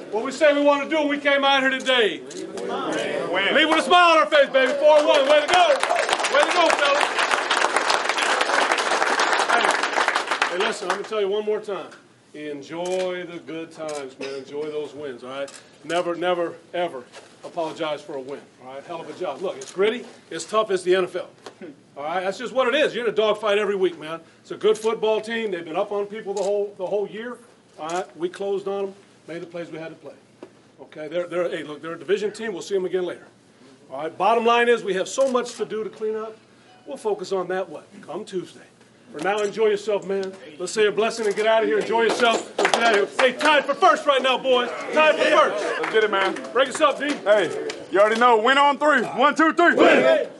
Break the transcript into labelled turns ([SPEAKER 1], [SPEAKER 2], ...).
[SPEAKER 1] what we say we want to do when we came out here today. Leave with a smile on our face, baby. 4-1. Way to go. Way to go, fellas. Hey, listen, I'm going to tell you one more time. Enjoy the good times, man. Enjoy those wins, all right? Never, never, ever apologize for a win, all right? Hell of a job. Look, it's gritty. It's tough. It's the NFL, all right? That's just what it is. You're in a dogfight every week, man. It's a good football team. They've been up on people the whole year, all right? We closed on them, made the plays we had to play, okay? Hey, look, they're a division team. We'll see them again later, all right? Bottom line is we have so much to do to clean up. We'll focus on that, come Tuesday. For now, enjoy yourself, man. Let's say a blessing and get out of here. Enjoy yourself. Let's get out of here. Hey, tied for first right now, boys. Tied for first.
[SPEAKER 2] Let's get it, man.
[SPEAKER 1] Break us up, D.
[SPEAKER 2] Hey, you already know. Win on 3. 1, 2, 3.
[SPEAKER 1] Win.